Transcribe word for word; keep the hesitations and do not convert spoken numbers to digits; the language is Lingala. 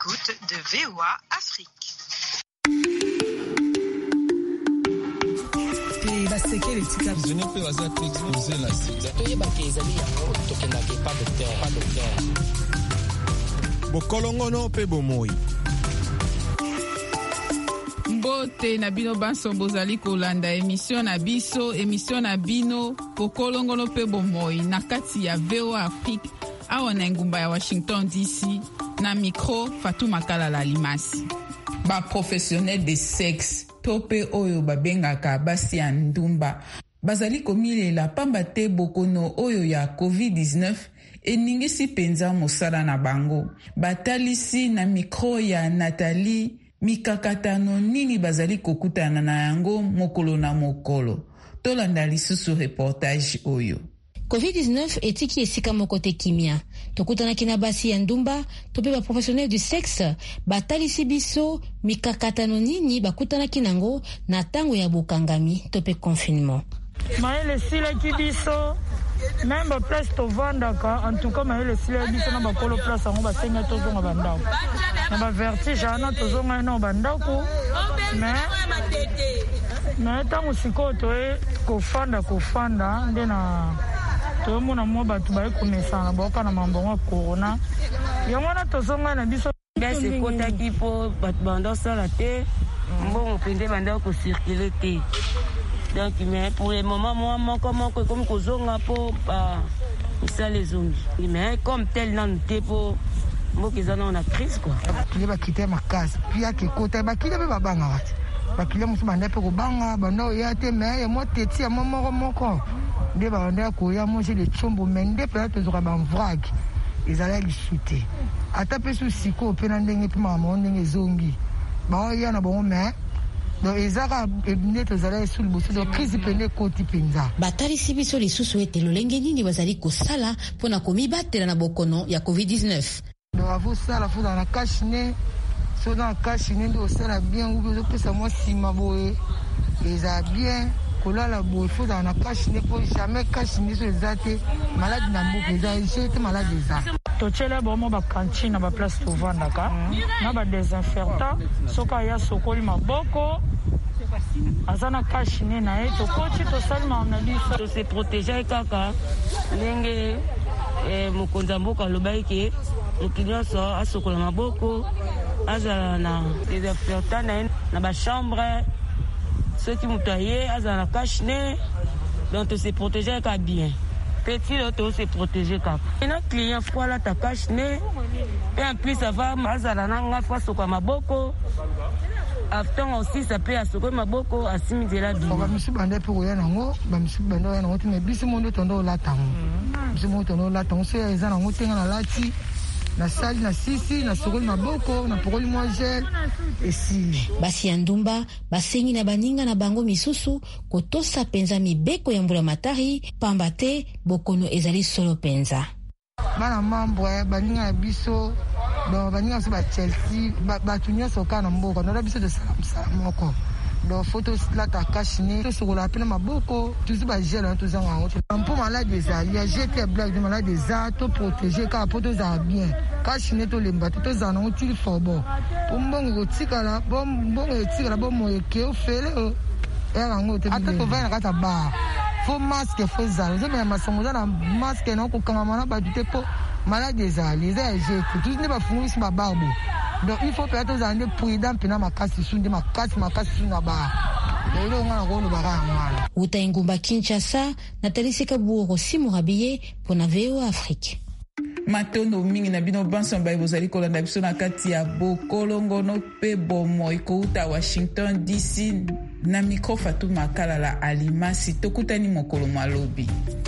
l'écoute de V O A Afrique. Bokolongono pe bomoi. Mbote na bino banso bozali kolanda émission na biso émission na bino bokolongono pe bomoi na kati ya V O A Afrique awa na ngumba ya Washington D C na micro Fatou Makalala Limasi. Ba professionnel de sexe tope oyo babengaka basi ya ndumba bazali komilela pamba te bokono oyo ya covid dix-neuf eningisi penza mosala na bango. Batalisi na micro ya Nathalie mikakatano nini bazali kokutana na yango mokolo na mokolo. Tolanda lisusu reportage oyo. covid dix-neuf etiki esika moko te kimia. Tokutanaki na basi ya ndumba tope ba professionnel du sexe batalisi biso mikakatano nini bakutanaki nango na tango ya bokangami tope confinement. Maele sila ki biso même ba place to vandaka en tout cas maele sila biso na bakolo place ngo basenga tozonga bandako na ba vertige ana tozonga na bandako mais mais tango sikoto e kofanda kofanda ndena tomona mo batu ba ekomesana boka na mambongo corona yango na tozonga na biso bese kota kipo batu bando sala te mbongo pende banda ko circuler te. Donc mais pour le moment moi moi comment comme kozonga po ba ça les zombies mais comme tel nan te po mo kezana on a crise quoi kile ba kite makasi pia ke kota ba kile ba banga wati ba kile musu banda pe ko banga bando ya te mais mo teti mo mo moko de banda ko ya manger le chombo mende pe to zoka ba vrag ezala lisute ata pe su siko pe na ndenge pe mama ndenge zongi ba ya na bon mais donc ezaka ebineto zala esul boso donc crise pene koti penza batalisi biso lisusu ete lolenge nini bazali kosala mpona komibatela na bokono ya covid dix-neuf. donc avo sala fo dans la cachine so dans la cachine ndo sala bien ou bien pesa moi sima boye eza bien kolala boye fo dans la cachine pour jamais cachine so ezate malade na mbuko eza ete malade eza tochela bomo ba cantine ba place to vandaka na ba désinfectant soka ya sokoli maboko azana kashine na eto kochi to salma na biso to se protéger kaka ndenge eh mukonza mboka lobaike mukidwa so asokola maboko azala na désinfectant na na ba chambre ceux qui mutaye azana kashine donc to se protéger ka bien. Petit l'auto se protéger cap. Un client froid là ta cache né. Et en plus ça va mazala nanga fois soko maboko. After aussi ça peut asoko maboko asimi de la vie. Ba misu bande pour ya nango, ba misu bande ya nango te biso mondo tondo la tango. Biso mondo tondo la tango so ya zana ngo tenga na lati. Na sali na sisi na sokoli maboko na pokoli mwa gel esili basi ya ndumba basengi na baninga na bango misusu kotosa penza mibeko ya mbula matari pamba te bokono ezali solo penza bana mambo ya baninga ya biso do baninga so ba Chelsea batu nyonso kana mboka na biso de sala moko do photo la ta kashine to sokola pena maboko tuzi ba gel na tozanga ngo mpo malade ezali ya jeter blague de malade za to protéger ka poto za bien kashine to lemba to za na utili fobo umbongo tikala bombongo tikala bomo ke ofele era ngo te ata to vana kata ba fo masque fo za zo me masongo za na masque na ko kanga mana ba dute po malade ezali za jeter tuzi ne ba fungu ba barbo. Donc il faut peut-être aux années prudent pena makasi sunde makasi makasi suna ba lelo ngana ko lubara ngala uta ingumba Kinshasa Nathalie Kaburo Simurabiye pona V O A Afrique. Matondo mingi na bino banso mbaye bozali kolanda biso na kati ya bokolongono pe bomoi kouta Washington D C na micro Fatou Makalala Alimasi tokutani mokolo malobi.